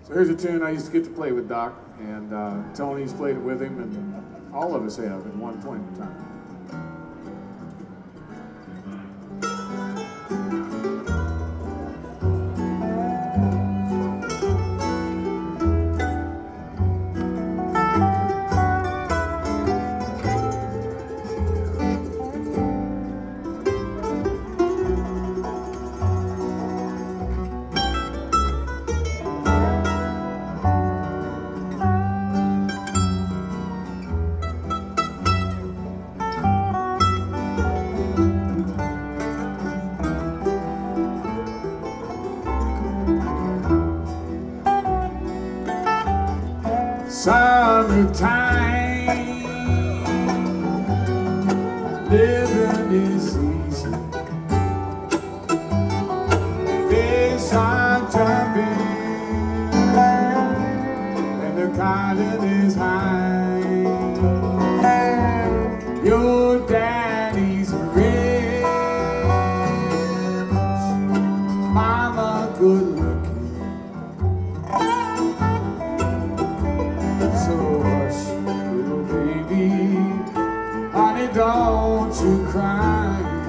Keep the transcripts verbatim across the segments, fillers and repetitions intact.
So here's a tune I used to get to play with Doc, and uh, Tony's played it with him, and all of us have at one point in time. Summertime, living is easy. Fish are jumping, and the cotton is high. Your daddy's rich, mama good looking. Honey, don't you cry.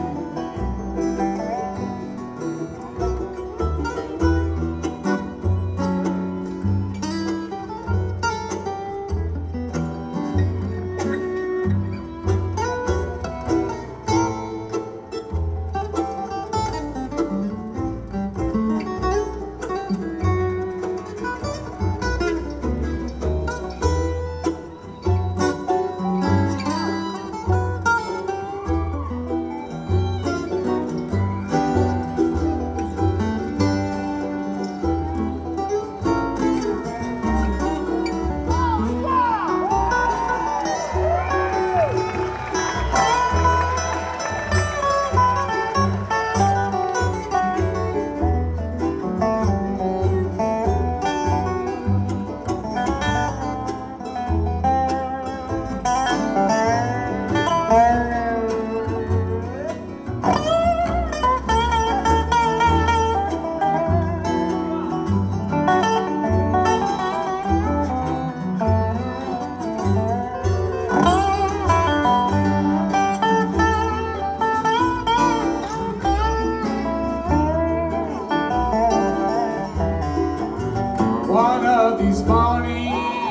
One of these mornings,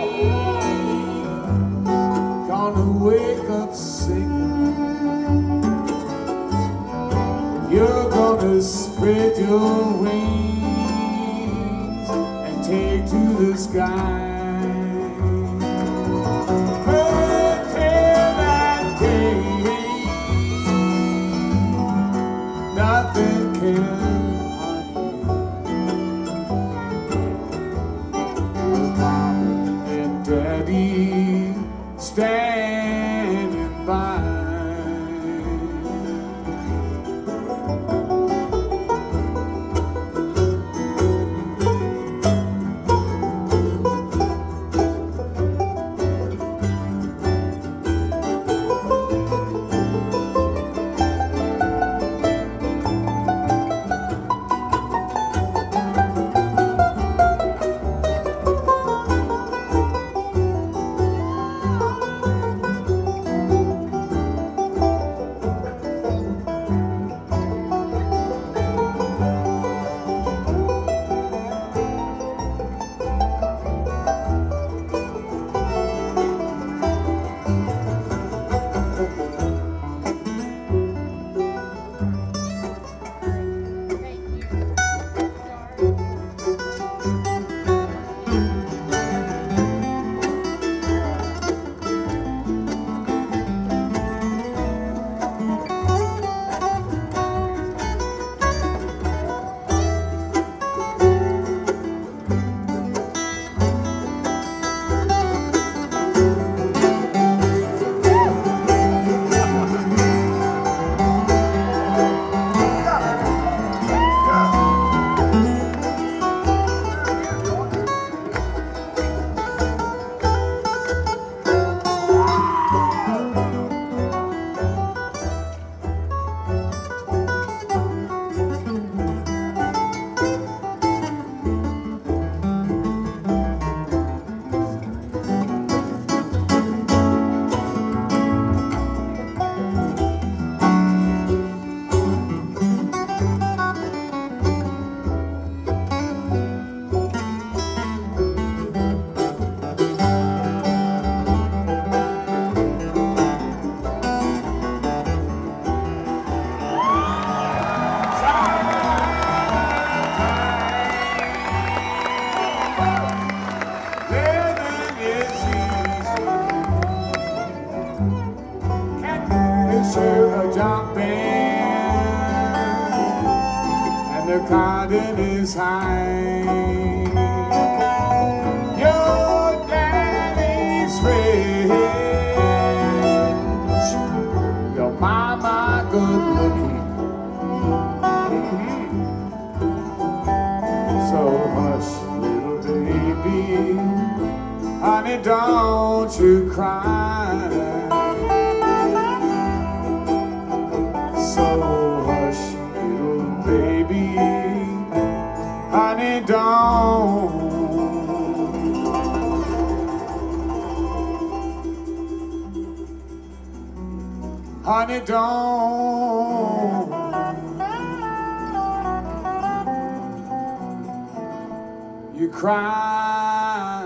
gonna wake up sick. You're gonna spread your wings and take to the sky. But till that day, nothing can. Daddy standing by. time. Your daddy's rich, your mama good looking. Mm-hmm. So hush, little baby, honey, don't you cry. So hush, little baby, honey, don't. Honey, don't. You cry.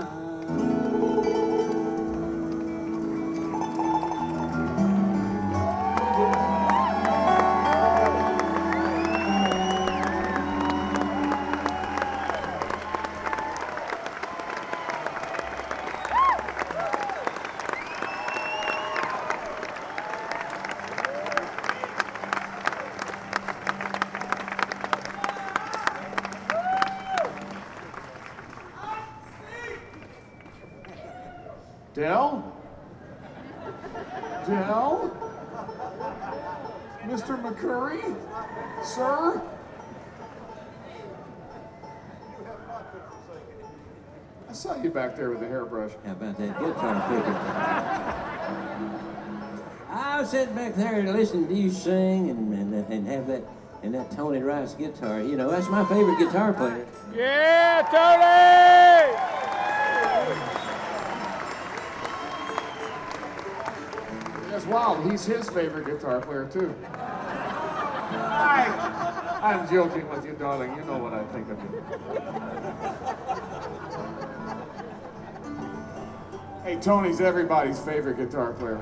Dell? Dell? Mister McCurry? Sir? I saw you back there with the hairbrush. How about that guitar picking? I was sitting back there and listening to you sing and, and, and have that and that Tony Rice guitar. You know, that's my favorite guitar player. Yeah, Tony! That's wild. He's his favorite guitar player, too. I, I'm joking with you, darling. You know what I think of you. Hey, Tony's everybody's favorite guitar player.